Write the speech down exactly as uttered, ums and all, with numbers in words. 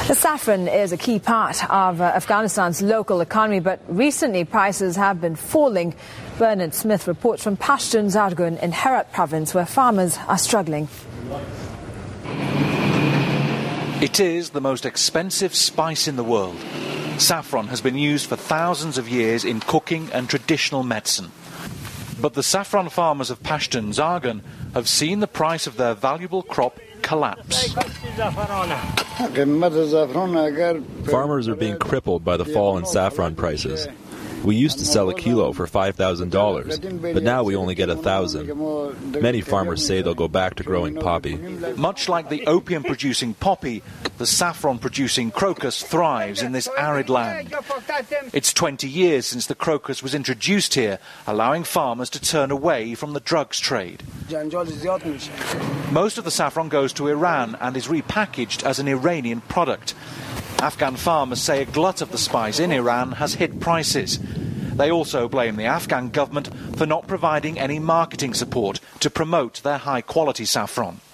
The saffron is a key part of uh, Afghanistan's local economy, but recently prices have been falling. Bernard Smith reports from Pashtun Zargun in Herat province, where farmers are struggling. It is the most expensive spice in the world. Saffron has been used for thousands of years in cooking and traditional medicine. But the saffron farmers of Pashtun Zargun have seen the price of their valuable crop collapse. Farmers are being crippled by the fall in saffron prices. We used to sell a kilo for five thousand dollars, but now we only get one thousand dollars. Many farmers say they'll go back to growing poppy. Much like the opium-producing poppy, the saffron-producing crocus thrives in this arid land. It's twenty years since the crocus was introduced here, allowing farmers to turn away from the drugs trade. Most of the saffron goes to Iran and is repackaged as an Iranian product. Afghan farmers say a glut of the spice in Iran has hit prices. They also blame the Afghan government for not providing any marketing support to promote their high-quality saffron.